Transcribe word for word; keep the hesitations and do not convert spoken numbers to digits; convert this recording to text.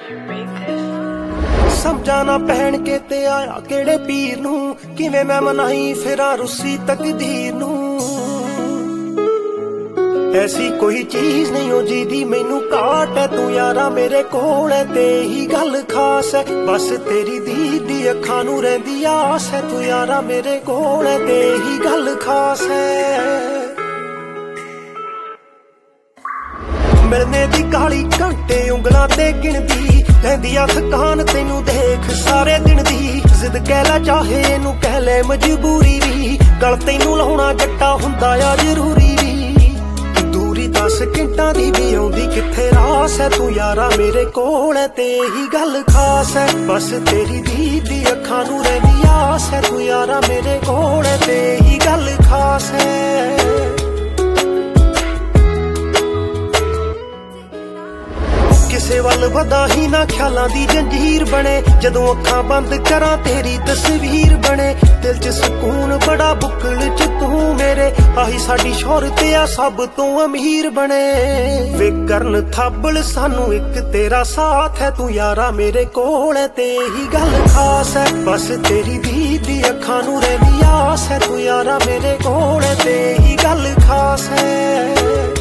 ਸਮਝਾ ਨਾ ਪਹਿਣ ਕੇ ਤੇ ਆਇਆ ਕਿਹੜੇ ਪੀਰ ਨੂੰ, ਕਿਵੇਂ ਮੈਂ ਮਨਾਈ ਫਿਰਾਂ ਰੁੱਸੀ ਤਕਦੀਰ ਨੂੰ। ਐਸੀ ਕੋਈ ਚੀਜ਼ ਨਹੀਂ ਹੋ ਜਿਹਦੀ ਮੈਨੂੰ ਘਾਟ ਹੈ, ਤੂੰ ਯਾਰਾ ਮੇਰੇ ਕੋਲ ਹੈ ਤੇ ਹੀ ਗੱਲ ਖਾਸ ਹੈ। ਬਸ ਤੇਰੀ ਦੀਦ ਦੀ ਅੱਖਾਂ ਨੂੰ ਰਹਿੰਦੀ ਆਸ ਹੈ, ਤੂੰ ਯਾਰਾ ਮੇਰੇ ਕੋਲ ਹੈ ਤੇ ਹੀ ਗੱਲ ਖਾਸ ਹੈ। ਮਿਲਨੇ ਦੀ ਕਾਲੀ ਘੰਟੇ ਉਂਗਲਾਂ ਤੇ ਗਿਣਦੀ ਲੈਂਦੀ ਆ ਥਕਾਨ ਤੈਨੂੰ ਦੇਖ ਸਾਰੇ ਦਿਨ ਦੀ। ਜ਼ਿੱਦ ਕਹਿ ਲੈ ਚਾਹੇ ਇਹਨੂੰ ਕਹਿ ਲੈ ਮਜਬੂਰੀ ਵੀ, ਗਲ ਤੈਨੂੰ ਲਾਉਣਾ ਜੱਟਾ ਹੁੰਦਾ ਆ ਜ਼ਰੂਰੀ ਵੀ। ਦੂਰੀ ਦਸ ਸਕਿੰਟਾਂ ਦੀ ਵੀ ਆਉਂਦੀ ਕਿੱਥੇ ਰਾਸ ਹੈ, ਤੂੰ ਯਾਰਾ ਮੇਰੇ ਕੋਲ ਹੈ ਤੇ ਹੀ ਗੱਲ ਖਾਸ ਹੈ। ਬਸ ਤੇਰੀ ਦੀਦ ਦੀ ਅੱਖਾਂ ਨੂੰ ਰਹਿੰਦੀ ਆਸ ਹੈ, ਤੂੰ ਯਾਰਾ ਮੇਰੇ ਕੋਲ ਹੈ ਤੇ ਹੀ ਗੱਲ ਖਾਸ ਹੈ। ਕਿਸੇ ਵੱਲ ਵਧਾ ਹੀ ਨਾ ਖਿਆਲਾਂ ਦੀ ਜੰਜੀਰ ਬਣੇ, ਜਦੋਂ ਅੱਖਾਂ ਬੰਦ ਕਰਾਂ ਤੇਰੀ ਤਸਵੀਰ ਬਣੇ। ਦਿਲ 'ਚ ਸਕੂਨ ਬੜਾ ਬੁੱਕਲ 'ਚ ਤੂੰ ਮੇਰੇ, ਆਹੀ ਸਾਡੀ ਸ਼ੋਹਰਤ ਆ ਸਭ ਤੋਂ ਅਮੀਰ ਬਣੇ। ਵੇ ਕਰਨ ਥਾਬਲ ਸਾਨੂੰ ਇੱਕ ਤੇਰਾ ਸਾਥ ਹੈ, ਤੂੰ ਯਾਰਾ ਮੇਰੇ ਕੋਲ ਹੈ ਤੇ ਹੀ ਗੱਲ ਖਾਸ ਹੈ। ਬਸ ਤੇਰੀ ਦੀਦ ਦੀ ਅੱਖਾਂ ਨੂੰ ਰਹਿੰਦੀ ਆਸ ਹੈ, ਤੂੰ ਯਾਰਾ ਮੇਰੇ ਕੋਲ ਹੈ ਤੇ ਹੀ ਗੱਲ ਖਾਸ ਹੈ।